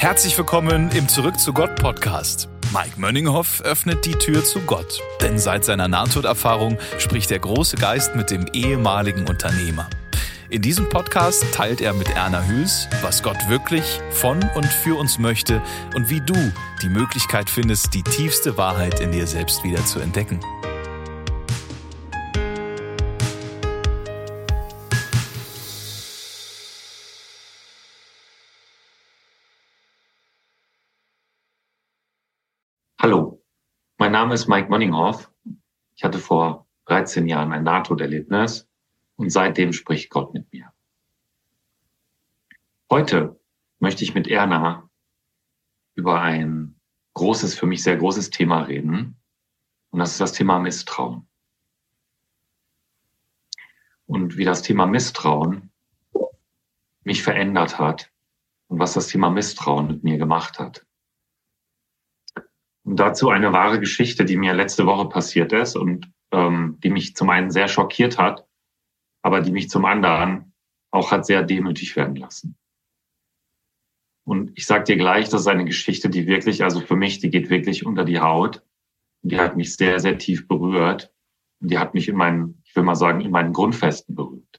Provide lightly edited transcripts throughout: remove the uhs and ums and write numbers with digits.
Herzlich willkommen im Zurück zu Gott Podcast. Mike Mönninghoff öffnet die Tür zu Gott, denn seit seiner Nahtoderfahrung spricht der große Geist mit dem ehemaligen Unternehmer. In diesem Podcast teilt er mit Erna Hüls, was Gott wirklich von und für uns möchte und wie du die Möglichkeit findest, die tiefste Wahrheit in dir selbst wieder zu entdecken. Hallo, mein Name ist Mike Mönninghoff. Ich hatte vor 13 Jahren ein Nahtoderlebnis und seitdem spricht Gott mit mir. Heute möchte ich mit Erna über ein großes, für mich sehr großes Thema reden. Und das ist das Thema Misstrauen. Und wie das Thema Misstrauen mich verändert hat und was das Thema Misstrauen mit mir gemacht hat. Und dazu eine wahre Geschichte, die mir letzte Woche passiert ist und die mich zum einen sehr schockiert hat, aber die mich zum anderen auch hat sehr demütig werden lassen. Und ich sage dir gleich, das ist eine Geschichte, die wirklich, also für mich, die geht wirklich unter die Haut. Und die hat mich sehr, sehr tief berührt. Und die hat mich in meinen, ich will mal sagen, in meinen Grundfesten berührt.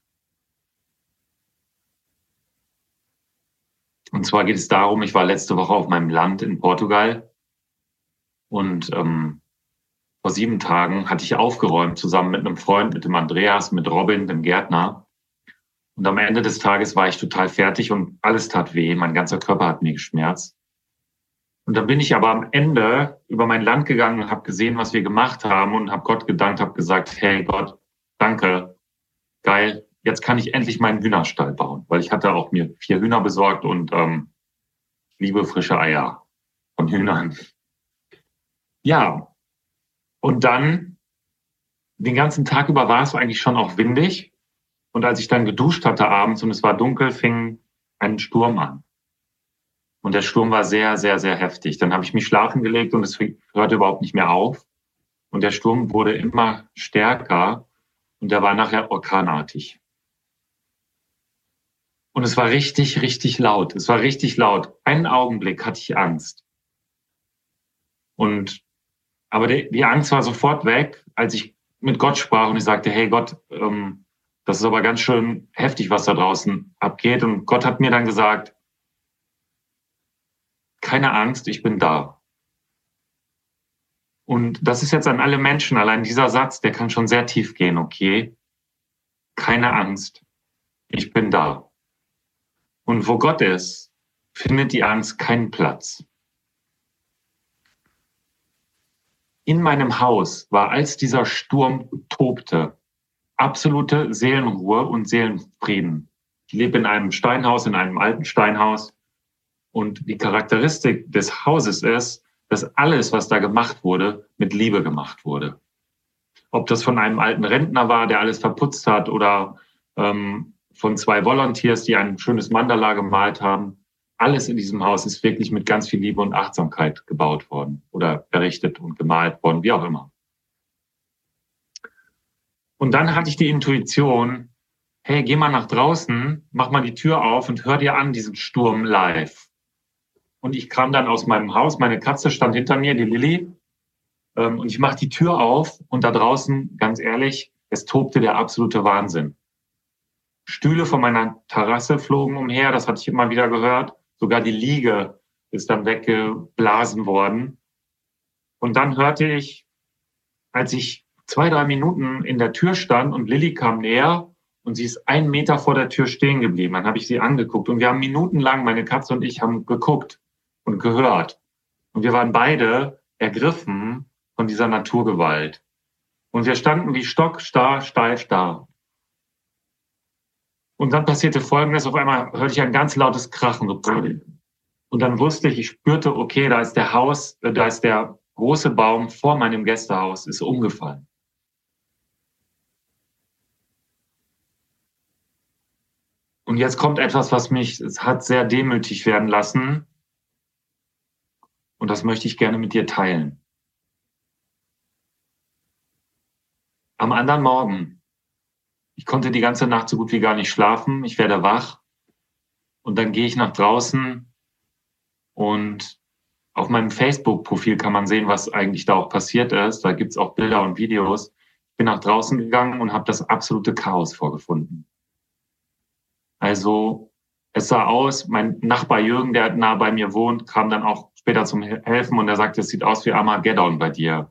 Und zwar geht es darum, ich war letzte Woche auf meinem Land in Portugal. Und vor 7 Tagen hatte ich aufgeräumt, zusammen mit einem Freund, mit dem Andreas, mit Robin, dem Gärtner. Und am Ende des Tages war ich total fertig und alles tat weh. Mein ganzer Körper hat mir geschmerzt. Und dann bin ich aber am Ende über mein Land gegangen und habe gesehen, was wir gemacht haben und habe Gott gedankt, habe gesagt, hey Gott, danke, geil, jetzt kann ich endlich meinen Hühnerstall bauen. Weil ich hatte auch mir 4 Hühner besorgt und liebe frische Eier von Hühnern. Ja, und dann, den ganzen Tag über war es eigentlich schon auch windig. Und als ich dann geduscht hatte abends und es war dunkel, fing ein Sturm an. Und der Sturm war sehr, sehr, sehr heftig. Dann habe ich mich schlafen gelegt und es hörte überhaupt nicht mehr auf. Und der Sturm wurde immer stärker und der war nachher orkanartig. Und es war richtig, richtig laut. Es war richtig laut. Einen Augenblick hatte ich Angst. Aber die Angst war sofort weg, als ich mit Gott sprach und ich sagte, hey Gott, das ist aber ganz schön heftig, was da draußen abgeht. Und Gott hat mir dann gesagt, keine Angst, ich bin da. Und das ist jetzt an alle Menschen, allein dieser Satz, der kann schon sehr tief gehen, okay? Keine Angst, ich bin da. Und wo Gott ist, findet die Angst keinen Platz. In meinem Haus war, als dieser Sturm tobte, absolute Seelenruhe und Seelenfrieden. Ich lebe in einem Steinhaus, in einem alten Steinhaus. Und die Charakteristik des Hauses ist, dass alles, was da gemacht wurde, mit Liebe gemacht wurde. Ob das von einem alten Rentner war, der alles verputzt hat, oder von 2 Volunteers, die ein schönes Mandala gemalt haben. Alles in diesem Haus ist wirklich mit ganz viel Liebe und Achtsamkeit gebaut worden oder errichtet und gemalt worden, wie auch immer. Und dann hatte ich die Intuition, hey, geh mal nach draußen, mach mal die Tür auf und hör dir an diesen Sturm live. Und ich kam dann aus meinem Haus, meine Katze stand hinter mir, die Lilly, und ich mache die Tür auf und da draußen, ganz ehrlich, es tobte der absolute Wahnsinn. Stühle von meiner Terrasse flogen umher, das hatte ich immer wieder gehört. Sogar die Liege ist dann weggeblasen worden. Und dann hörte ich, als ich 2-3 Minuten in der Tür stand und Lilly kam näher und sie ist 1 Meter vor der Tür stehen geblieben. Dann habe ich sie angeguckt und wir haben minutenlang, meine Katze und ich, haben geguckt und gehört. Und wir waren beide ergriffen von dieser Naturgewalt. Und wir standen wie stockstarr, steif da. Und dann passierte Folgendes, auf einmal hörte ich ein ganz lautes Krachen. Und dann wusste ich, ich spürte, okay, da ist der große Baum vor meinem Gästehaus, ist umgefallen. Und jetzt kommt etwas, was mich, es hat sehr demütig werden lassen. Und das möchte ich gerne mit dir teilen. Am anderen Morgen, ich konnte die ganze Nacht so gut wie gar nicht schlafen, ich werde wach und dann gehe ich nach draußen Und auf meinem Facebook-Profil kann man sehen, was eigentlich da auch passiert ist. Da gibt's auch Bilder und Videos. Ich bin nach draußen gegangen und habe das absolute Chaos vorgefunden. Also es sah aus, mein Nachbar Jürgen, der nah bei mir wohnt, kam dann auch später zum Helfen und er sagte, es sieht aus wie Armageddon bei dir.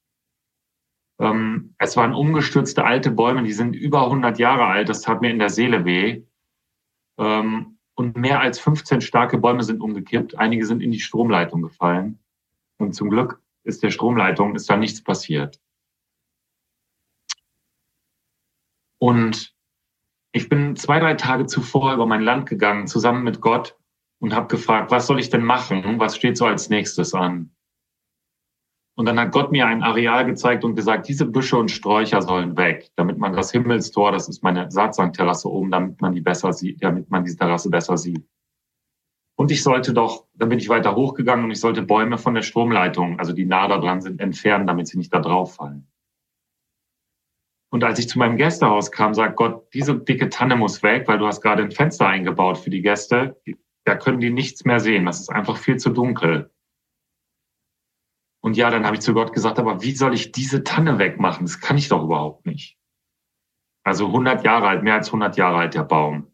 Es waren umgestürzte alte Bäume, die sind über 100 Jahre alt. Das tat mir in der Seele weh. Und mehr als 15 starke Bäume sind umgekippt. Einige sind in die Stromleitung gefallen. Und zum Glück ist da nichts passiert. Und ich bin 2-3 Tage zuvor über mein Land gegangen, zusammen mit Gott, und habe gefragt, was soll ich denn machen? Was steht so als nächstes an? Und dann hat Gott mir ein Areal gezeigt und gesagt, diese Büsche und Sträucher sollen weg, damit man das Himmelstor, das ist meine Saatsang-Terrasse oben, damit man diese Terrasse besser sieht. Und dann bin ich weiter hochgegangen und ich sollte Bäume von der Stromleitung, also die nah da dran sind, entfernen, damit sie nicht da drauf fallen. Und als ich zu meinem Gästehaus kam, sagt Gott, diese dicke Tanne muss weg, weil du hast gerade ein Fenster eingebaut für die Gäste. Da können die nichts mehr sehen. Das ist einfach viel zu dunkel. Und ja, dann habe ich zu Gott gesagt, aber wie soll ich diese Tanne wegmachen? Das kann ich doch überhaupt nicht. Also 100 Jahre alt, mehr als 100 Jahre alt, der Baum.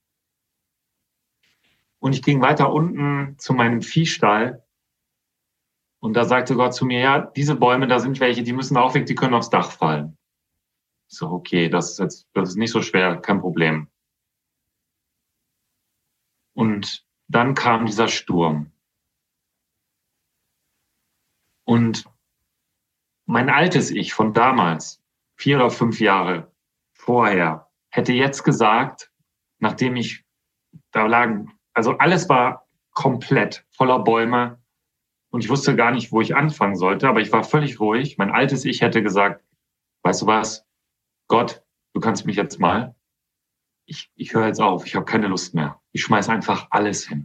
Und ich ging weiter unten zu meinem Viehstall. Und da sagte Gott zu mir, ja, diese Bäume, da sind welche, die müssen auch weg, die können aufs Dach fallen. Ich so, okay, das ist nicht so schwer, kein Problem. Und dann kam dieser Sturm. Und mein altes Ich von damals, 4 oder 5 Jahre vorher, hätte jetzt gesagt, nachdem also alles war komplett voller Bäume und ich wusste gar nicht, wo ich anfangen sollte, aber ich war völlig ruhig. Mein altes Ich hätte gesagt, weißt du was, Gott, du kannst mich jetzt mal, ich höre jetzt auf, ich habe keine Lust mehr. Ich schmeiß einfach alles hin.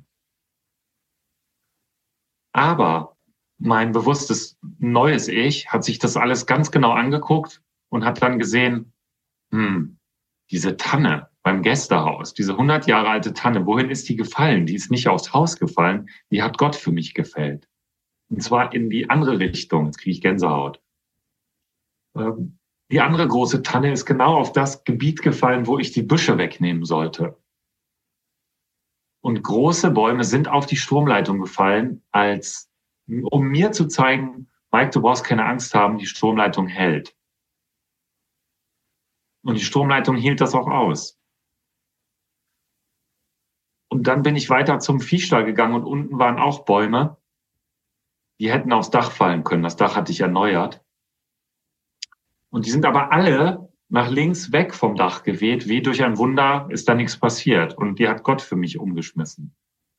Aber mein bewusstes neues Ich hat sich das alles ganz genau angeguckt und hat dann gesehen, diese Tanne beim Gästehaus, diese 100 Jahre alte Tanne, wohin ist die gefallen? Die ist nicht aufs Haus gefallen, die hat Gott für mich gefällt. Und zwar in die andere Richtung, jetzt kriege ich Gänsehaut. Die andere große Tanne ist genau auf das Gebiet gefallen, wo ich die Büsche wegnehmen sollte. Und große Bäume sind auf die Stromleitung gefallen, um mir zu zeigen, Mike, du brauchst keine Angst haben, die Stromleitung hält. Und die Stromleitung hielt das auch aus. Und dann bin ich weiter zum Viehstall gegangen und unten waren auch Bäume, die hätten aufs Dach fallen können. Das Dach hatte ich erneuert. Und die sind aber alle nach links weg vom Dach geweht. Wie durch ein Wunder ist da nichts passiert. Und die hat Gott für mich umgeschmissen.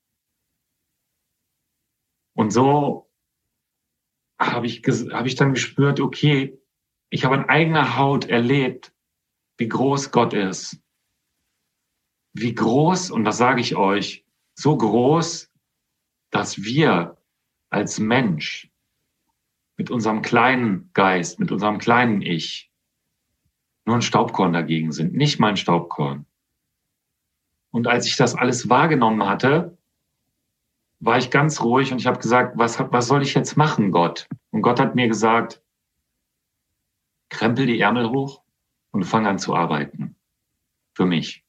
Und so habe ich dann gespürt, okay, ich habe an eigener Haut erlebt, wie groß Gott ist. Wie groß, und das sage ich euch, so groß, dass wir als Mensch mit unserem kleinen Geist, mit unserem kleinen Ich nur ein Staubkorn dagegen sind, nicht mal ein Staubkorn. Und als ich das alles wahrgenommen hatte, war ich ganz ruhig und ich habe gesagt, was soll ich jetzt machen, Gott? Und Gott hat mir gesagt, krempel die Ärmel hoch und fang an zu arbeiten. Für mich.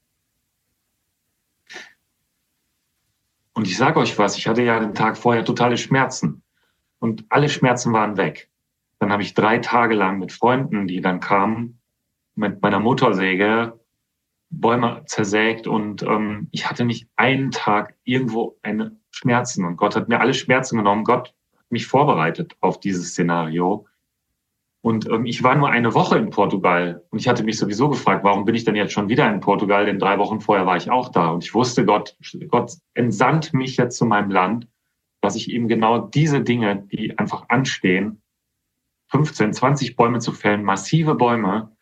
Und ich sage euch was, ich hatte ja den Tag vorher totale Schmerzen. Und alle Schmerzen waren weg. Dann habe ich 3 Tage lang mit Freunden, die dann kamen, mit meiner Motorsäge Bäume zersägt und ich hatte nicht einen Tag irgendwo eine Schmerzen. Und Gott hat mir alle Schmerzen genommen. Gott hat mich vorbereitet auf dieses Szenario. Und ich war nur eine Woche in Portugal und ich hatte mich sowieso gefragt, warum bin ich denn jetzt schon wieder in Portugal? Denn 3 Wochen vorher war ich auch da und ich wusste, Gott entsandt mich jetzt zu meinem Land, dass ich eben genau diese Dinge, die einfach anstehen, 15, 20 Bäume zu fällen, massive Bäume,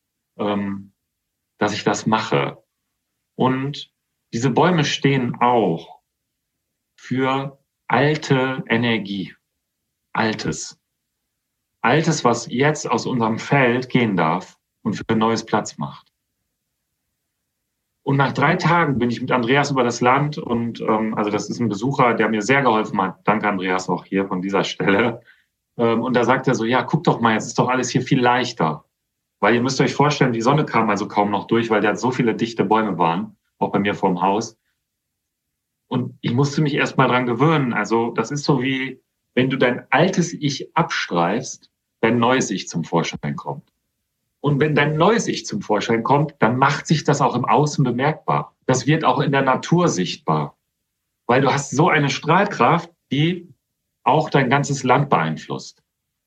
dass ich das mache. Und diese Bäume stehen auch für alte Energie, Altes, was jetzt aus unserem Feld gehen darf und für Neues Platz macht. Und nach 3 Tagen bin ich mit Andreas über das Land und also das ist ein Besucher, der mir sehr geholfen hat. Danke, Andreas, auch hier von dieser Stelle. Und da sagt er so, ja, guck doch mal, jetzt ist doch alles hier viel leichter. Weil ihr müsst euch vorstellen, die Sonne kam also kaum noch durch, weil da so viele dichte Bäume waren, auch bei mir vorm Haus. Und ich musste mich erst mal dran gewöhnen. Also das ist so wie, wenn du dein altes Ich abstreifst, dein neues Ich zum Vorschein kommt. Und wenn dein neues Ich zum Vorschein kommt, dann macht sich das auch im Außen bemerkbar. Das wird auch in der Natur sichtbar. Weil du hast so eine Strahlkraft, die auch dein ganzes Land beeinflusst.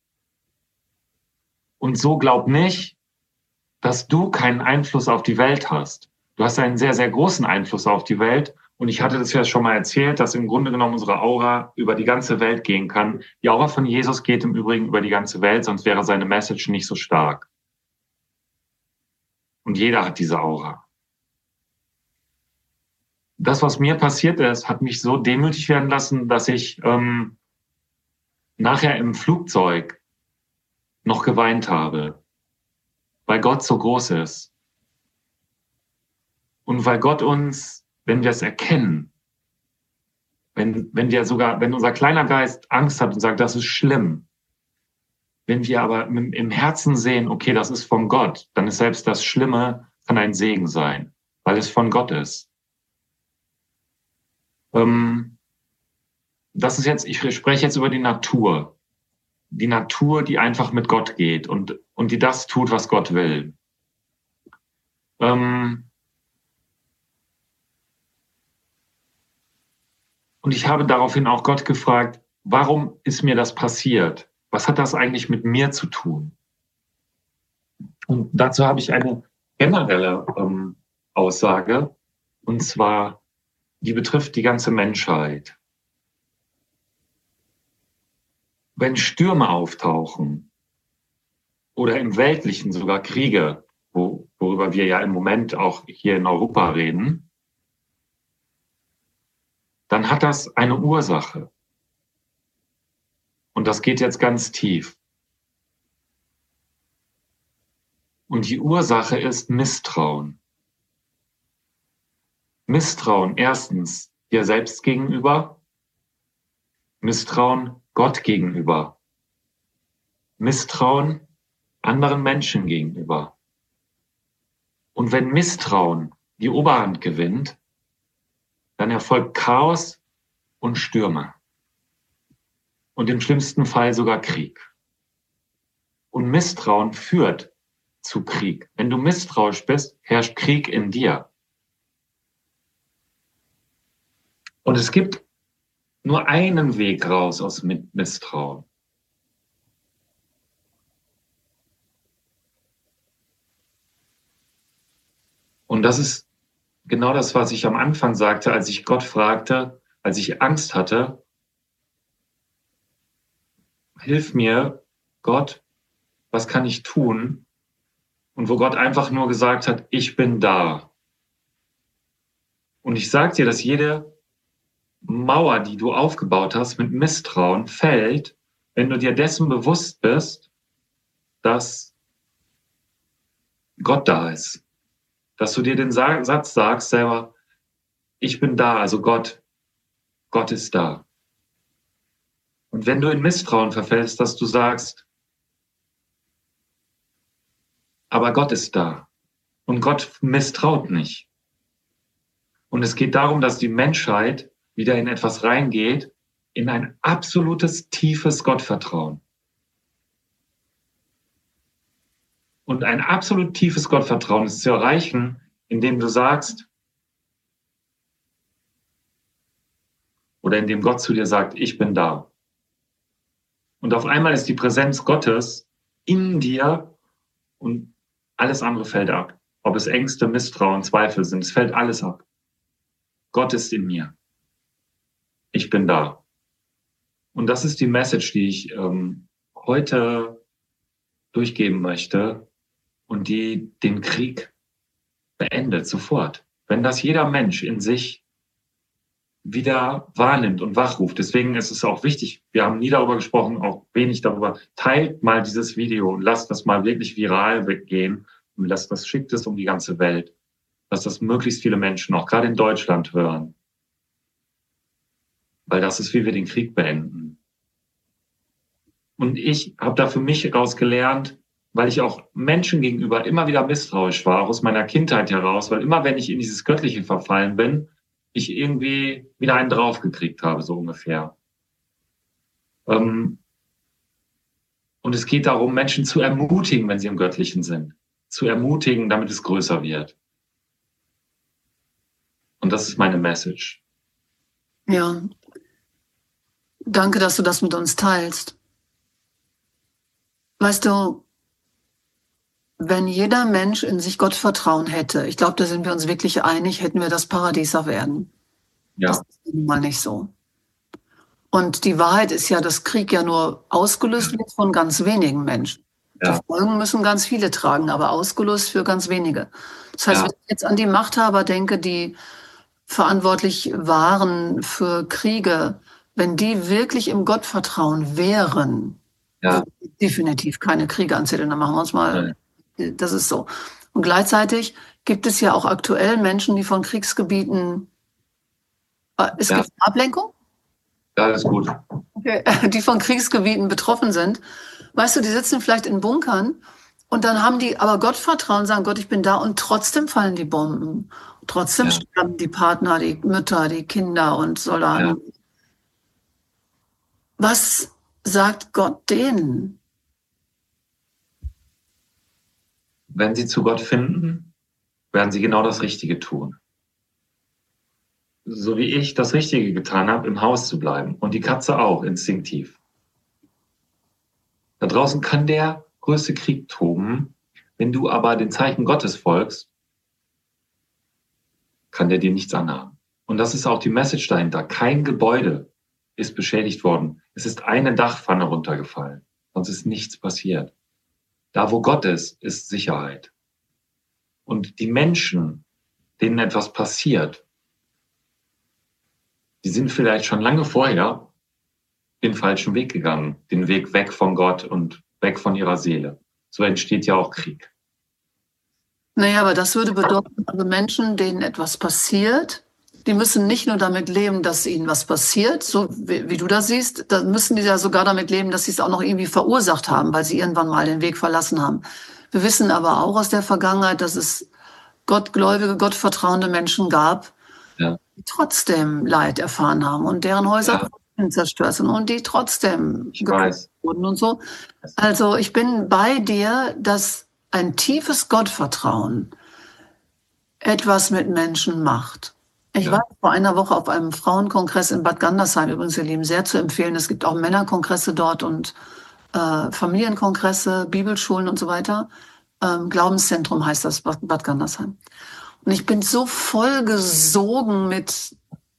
Und so glaub nicht, dass du keinen Einfluss auf die Welt hast. Du hast einen sehr, sehr großen Einfluss auf die Welt. Und ich hatte das ja schon mal erzählt, dass im Grunde genommen unsere Aura über die ganze Welt gehen kann. Die Aura von Jesus geht im Übrigen über die ganze Welt, sonst wäre seine Message nicht so stark. Und jeder hat diese Aura. Das, was mir passiert ist, hat mich so demütig werden lassen, dass ich nachher im Flugzeug noch geweint habe, weil Gott so groß ist. Und weil Gott uns, wenn wir es erkennen, wenn unser kleiner Geist Angst hat und sagt, das ist schlimm, wenn wir aber im Herzen sehen, okay, das ist von Gott, dann ist selbst das Schlimme, kann ein Segen sein, weil es von Gott ist. Das ist jetzt, ich spreche jetzt über die Natur. Die Natur, die einfach mit Gott geht und die das tut, was Gott will. Und ich habe daraufhin auch Gott gefragt, warum ist mir das passiert? Was hat das eigentlich mit mir zu tun? Und dazu habe ich eine generelle Aussage, und zwar, die betrifft die ganze Menschheit. Wenn Stürme auftauchen oder im Weltlichen sogar Kriege, worüber wir ja im Moment auch hier in Europa reden, dann hat das eine Ursache. Und das geht jetzt ganz tief. Und die Ursache ist Misstrauen. Misstrauen erstens dir selbst gegenüber, Misstrauen Gott gegenüber, Misstrauen anderen Menschen gegenüber. Und wenn Misstrauen die Oberhand gewinnt, dann erfolgt Chaos und Stürme. Und im schlimmsten Fall sogar Krieg. Und Misstrauen führt zu Krieg. Wenn du misstrauisch bist, herrscht Krieg in dir. Und es gibt nur einen Weg raus aus Misstrauen. Und das ist genau das, was ich am Anfang sagte, als ich Gott fragte, als ich Angst hatte, hilf mir, Gott, was kann ich tun? Und wo Gott einfach nur gesagt hat, ich bin da. Und ich sage dir, dass jede Mauer, die du aufgebaut hast mit Misstrauen, fällt, wenn du dir dessen bewusst bist, dass Gott da ist. Dass du dir den Satz sagst selber, ich bin da, also Gott ist da. Und wenn du in Misstrauen verfällst, dass du sagst, aber Gott ist da und Gott misstraut nicht. Und es geht darum, dass die Menschheit wieder in etwas reingeht, in ein absolutes, tiefes Gottvertrauen. Und ein absolut tiefes Gottvertrauen ist zu erreichen, indem du sagst, oder indem Gott zu dir sagt, ich bin da. Und auf einmal ist die Präsenz Gottes in dir und alles andere fällt ab. Ob es Ängste, Misstrauen, Zweifel sind, es fällt alles ab. Gott ist in mir. Ich bin da. Und das ist die Message, die ich heute durchgeben möchte und die den Krieg beendet, sofort. Wenn das jeder Mensch in sich wieder wahrnimmt und wachruft. Deswegen ist es auch wichtig, wir haben nie darüber gesprochen, auch wenig darüber. Teilt mal dieses Video und lasst das mal wirklich viral weggehen und schickt es um die ganze Welt. dass das möglichst viele Menschen, auch gerade in Deutschland, hören. Weil das ist, wie wir den Krieg beenden. Und ich habe da für mich heraus gelernt, weil ich auch Menschen gegenüber immer wieder misstrauisch war, auch aus meiner Kindheit heraus, weil immer, wenn ich in dieses Göttliche verfallen bin, ich irgendwie wieder einen draufgekriegt habe, so ungefähr. Und es geht darum, Menschen zu ermutigen, wenn sie im Göttlichen sind. Zu ermutigen, damit es größer wird. Und das ist meine Message. Ja. Danke, dass du das mit uns teilst. Weißt du, wenn jeder Mensch in sich Gottvertrauen hätte, ich glaube, da sind wir uns wirklich einig, hätten wir das Paradies auf Erden. Ja. Das ist nun mal nicht so. Und die Wahrheit ist ja, dass Krieg ja nur ausgelöst wird von ganz wenigen Menschen. Ja. Die Folgen müssen ganz viele tragen, aber ausgelöst für ganz wenige. Das heißt, Ja. wenn ich jetzt an die Machthaber denke, die verantwortlich waren für Kriege, wenn die wirklich im Gottvertrauen wären, Ja. definitiv keine Kriege anzetteln, dann machen wir uns mal, das ist so. Und gleichzeitig gibt es ja auch aktuell Menschen, die von Kriegsgebieten, es gibt Ablenkung? Ja, alles gut. Okay. Die von Kriegsgebieten betroffen sind. Weißt du, die sitzen vielleicht in Bunkern und dann haben die aber Gottvertrauen, sagen, Gott, ich bin da und trotzdem fallen die Bomben. Trotzdem sterben die Partner, die Mütter, die Kinder und Soldaten. Ja. Was sagt Gott denen? Wenn sie zu Gott finden, werden sie genau das Richtige tun. So wie ich das Richtige getan habe, im Haus zu bleiben. Und die Katze auch, instinktiv. Da draußen kann der größte Krieg toben. Wenn du aber den Zeichen Gottes folgst, kann der dir nichts anhaben. Und das ist auch die Message dahinter. Kein Gebäude ist beschädigt worden. Es ist eine Dachpfanne runtergefallen. Sonst ist nichts passiert. Da, wo Gott ist, ist Sicherheit. Und die Menschen, denen etwas passiert, die sind vielleicht schon lange vorher den falschen Weg gegangen. Den Weg weg von Gott und weg von ihrer Seele. So entsteht ja auch Krieg. Naja, aber das würde bedeuten, also Menschen, denen etwas passiert, die müssen nicht nur damit leben, dass ihnen was passiert, so wie du das siehst, da müssen die ja sogar damit leben, dass sie es auch noch irgendwie verursacht haben, weil sie irgendwann mal den Weg verlassen haben. Wir wissen aber auch aus der Vergangenheit, dass es gottgläubige, gottvertrauende Menschen gab, die trotzdem Leid erfahren haben und deren Häuser zerstört sind und die trotzdem getötet wurden und so. Also ich bin bei dir, dass ein tiefes Gottvertrauen etwas mit Menschen macht. Ich war vor einer Woche auf einem Frauenkongress in Bad Gandersheim, übrigens, ihr Lieben, sehr zu empfehlen. Es gibt auch Männerkongresse dort und Familienkongresse, Bibelschulen und so weiter. Glaubenszentrum heißt das, Bad Gandersheim. Und ich bin so vollgesogen mit,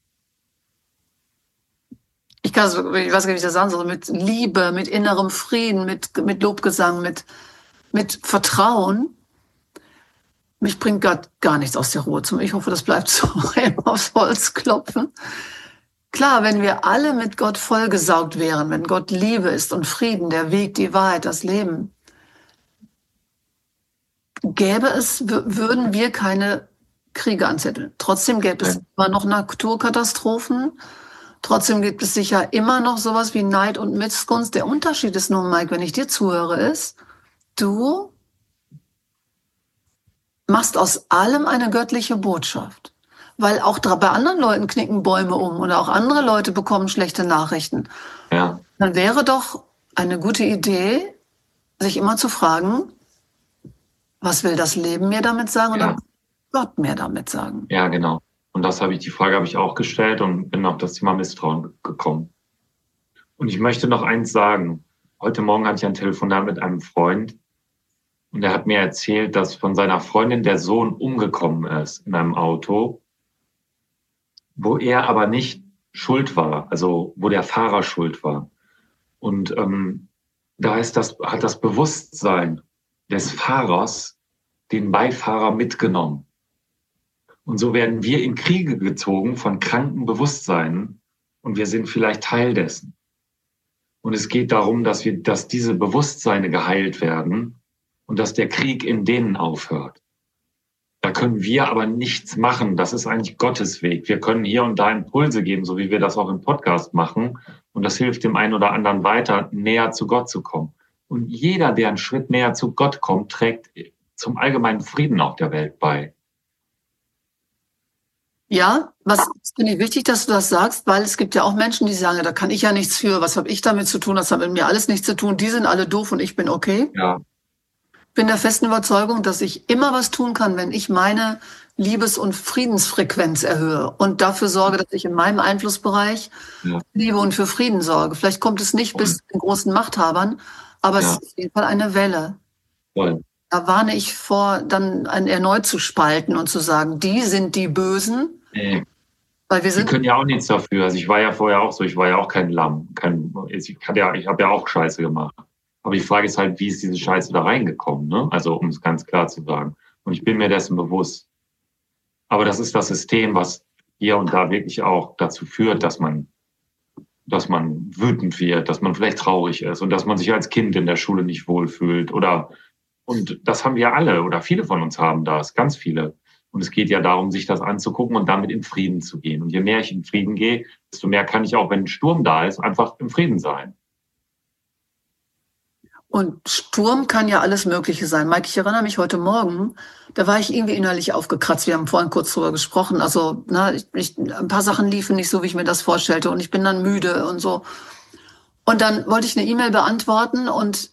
ich weiß gar nicht, wie ich das sagen soll, mit Liebe, mit innerem Frieden, mit Lobgesang, mit Vertrauen. Mich bringt gar nichts aus der Ruhe. Ich hoffe, das bleibt so, aufs Holz klopfen. Klar, wenn wir alle mit Gott vollgesaugt wären, wenn Gott Liebe ist und Frieden, der Weg, die Wahrheit, das Leben, würden wir keine Kriege anzetteln. Trotzdem gäbe es immer noch Naturkatastrophen. Trotzdem gibt es sicher immer noch sowas wie Neid und Missgunst. Der Unterschied ist nur, Mike, wenn ich dir zuhöre, ist, du machst aus allem eine göttliche Botschaft. Weil auch bei anderen Leuten knicken Bäume um oder auch andere Leute bekommen schlechte Nachrichten. Ja. Dann wäre doch eine gute Idee, sich immer zu fragen, was will das Leben mir damit sagen oder was will Gott mir damit sagen? Ja, genau. Und die Frage habe ich auch gestellt und bin auf das Thema Misstrauen gekommen. Und ich möchte noch eins sagen. Heute Morgen hatte ich ein Telefonat mit einem Freund und er hat mir erzählt, dass von seiner Freundin der Sohn umgekommen ist in einem Auto, wo er aber nicht schuld war, also wo der Fahrer schuld war. Und da hat das Bewusstsein des Fahrers den Beifahrer mitgenommen. Und so werden wir in Kriege gezogen von kranken Bewusstseinen und wir sind vielleicht Teil dessen. Und es geht darum, dass diese Bewusstseine geheilt werden und dass der Krieg in denen aufhört. Da können wir aber nichts machen. Das ist eigentlich Gottes Weg. Wir können hier und da Impulse geben, so wie wir das auch im Podcast machen. Und das hilft dem einen oder anderen weiter, näher zu Gott zu kommen. Und jeder, der einen Schritt näher zu Gott kommt, trägt zum allgemeinen Frieden auf der Welt bei. Ja, das finde ich wichtig, dass du das sagst, weil es gibt ja auch Menschen, die sagen, da kann ich ja nichts für, was habe ich damit zu tun, das hat mit mir alles nichts zu tun, die sind alle doof und ich bin okay. Ja. Ich bin der festen Überzeugung, dass ich immer was tun kann, wenn ich meine Liebes- und Friedensfrequenz erhöhe und dafür sorge, dass ich in meinem Einflussbereich Liebe und für Frieden sorge. Vielleicht kommt es nicht bis zu den großen Machthabern, aber es ist auf jeden Fall eine Welle. Voll. Da warne ich vor, dann erneut zu spalten und zu sagen, die sind die Bösen. Nee. Weil wir Sie sind können ja auch nichts dafür. Also ich war ja vorher auch so, ich war ja auch kein Lamm. Ich habe ja auch Scheiße gemacht. Aber die Frage ist halt, wie ist diese Scheiße da reingekommen? Ne? Also um es ganz klar zu sagen. Und ich bin mir dessen bewusst. Aber das ist das System, was hier und da wirklich auch dazu führt, dass man wütend wird, dass man vielleicht traurig ist und dass man sich als Kind in der Schule nicht wohlfühlt. Und das haben wir alle oder viele von uns haben das, ganz viele. Und es geht ja darum, sich das anzugucken und damit in Frieden zu gehen. Und je mehr ich in Frieden gehe, desto mehr kann ich auch, wenn ein Sturm da ist, einfach im Frieden sein. Und Sturm kann ja alles Mögliche sein. Mike, ich erinnere mich heute Morgen, da war ich irgendwie innerlich aufgekratzt. Wir haben vorhin kurz drüber gesprochen. Also ein paar Sachen liefen nicht so, wie ich mir das vorstellte. Und ich bin dann müde und so. Und dann wollte ich eine E-Mail beantworten und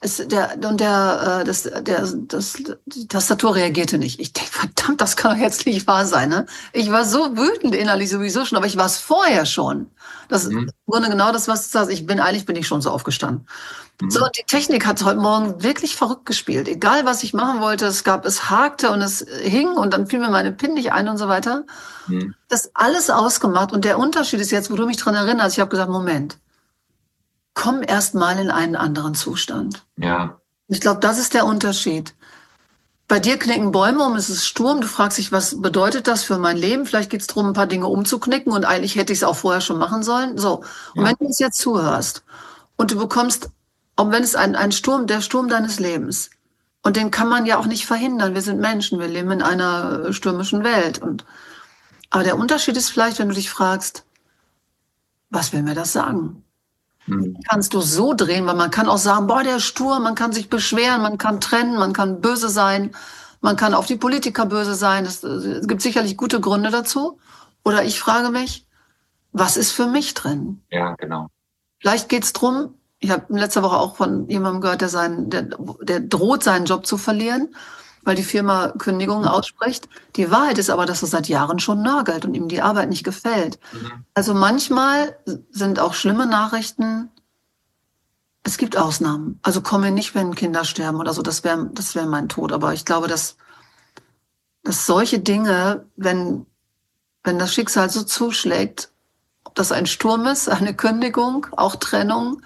die Tastatur reagierte nicht. Ich denke, verdammt, das kann doch jetzt nicht wahr sein. Ne? Ich war so wütend innerlich sowieso schon, aber ich war es vorher schon. Das ist im Grunde genau das, was du sagst. Eigentlich bin ich schon so aufgestanden. So, und die Technik hat heute Morgen wirklich verrückt gespielt. Egal, was ich machen wollte, es hakte und es hing und dann fiel mir meine PIN nicht ein und so weiter. Das alles ausgemacht. Und der Unterschied ist jetzt, wo du mich dran erinnerst, ich habe gesagt, Moment, komm erst mal in einen anderen Zustand. Ja. Ich glaube, das ist der Unterschied. Bei dir knicken Bäume es ist Sturm. Du fragst dich, was bedeutet das für mein Leben? Vielleicht geht es darum, ein paar Dinge umzuknicken und eigentlich hätte ich es auch vorher schon machen sollen. So. Und wenn du uns jetzt zuhörst und du bekommst, auch wenn es der Sturm deines Lebens, und den kann man ja auch nicht verhindern. Wir sind Menschen, wir leben in einer stürmischen Welt. Aber der Unterschied ist vielleicht, wenn du dich fragst, was will mir das sagen? Kannst du so drehen, weil man kann auch sagen, boah, der Sturm, man kann sich beschweren, man kann trennen, man kann böse sein, man kann auf die Politiker böse sein. Es gibt sicherlich gute Gründe dazu. Oder ich frage mich, was ist für mich drin? Ja, genau. Vielleicht geht's drum, ich habe in letzter Woche auch von jemandem gehört, der droht, seinen Job zu verlieren, weil die Firma Kündigungen ausspricht. Die Wahrheit ist aber, dass er seit Jahren schon nörgelt und ihm die Arbeit nicht gefällt. Also manchmal sind auch schlimme Nachrichten, es gibt Ausnahmen. Also komme nicht, wenn Kinder sterben oder so, das wär mein Tod. Aber ich glaube, dass solche Dinge, wenn das Schicksal so zuschlägt, ob das ein Sturm ist, eine Kündigung, auch Trennung,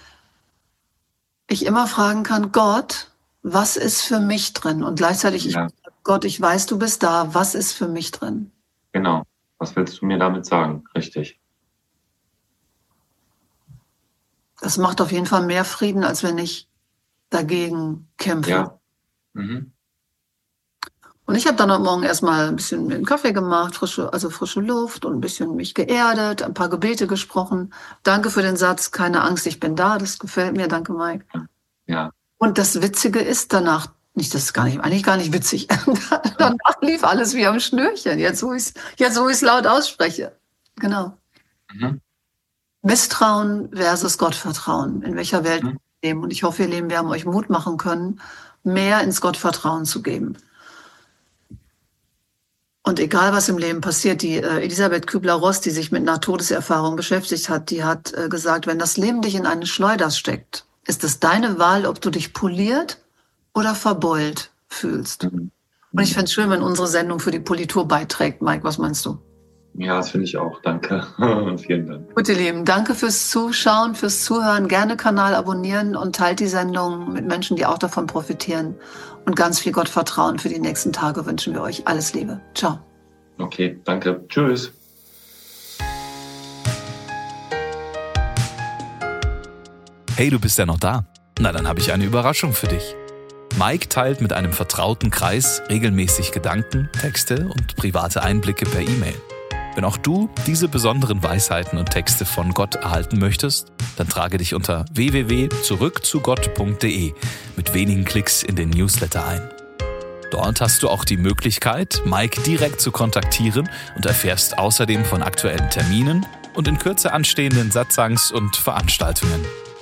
ich immer fragen kann, Gott, was ist für mich drin? Und gleichzeitig, Gott, ich weiß, du bist da. Was ist für mich drin? Genau. Was willst du mir damit sagen? Richtig. Das macht auf jeden Fall mehr Frieden, als wenn ich dagegen kämpfe. Ja. Und ich habe dann heute Morgen erstmal ein bisschen mir einen Kaffee gemacht, frische Luft und ein bisschen mich geerdet, ein paar Gebete gesprochen. Danke für den Satz, keine Angst, ich bin da. Das gefällt mir. Danke, Mike. Ja. Und das Witzige ist danach, eigentlich gar nicht witzig. Danach lief alles wie am Schnürchen. Jetzt, wo ich es laut ausspreche. Genau. Misstrauen versus Gottvertrauen. In welcher Welt wir leben. Und ich hoffe, ihr Lieben, wir haben euch Mut machen können, mehr ins Gottvertrauen zu geben. Und egal, was im Leben passiert, die Elisabeth Kübler-Ross, die sich mit Nahtodeserfahrung beschäftigt hat, die hat gesagt, wenn das Leben dich in eine Schleuder steckt, ist es deine Wahl, ob du dich poliert oder verbeult fühlst. Und ich fände es schön, wenn unsere Sendung für die Politur beiträgt. Mike, was meinst du? Ja, das finde ich auch. Danke. Vielen Dank. Gut, ihr Lieben, danke fürs Zuschauen, fürs Zuhören. Gerne Kanal abonnieren und teilt die Sendung mit Menschen, die auch davon profitieren. Und ganz viel Gottvertrauen für die nächsten Tage wünschen wir euch. Alles Liebe. Ciao. Okay, danke. Tschüss. Hey, du bist ja noch da? Na, dann habe ich eine Überraschung für dich. Mike teilt mit einem vertrauten Kreis regelmäßig Gedanken, Texte und private Einblicke per E-Mail. Wenn auch du diese besonderen Weisheiten und Texte von Gott erhalten möchtest, dann trage dich unter www.zurückzugott.de mit wenigen Klicks in den Newsletter ein. Dort hast du auch die Möglichkeit, Mike direkt zu kontaktieren und erfährst außerdem von aktuellen Terminen und in Kürze anstehenden Satsangs und Veranstaltungen.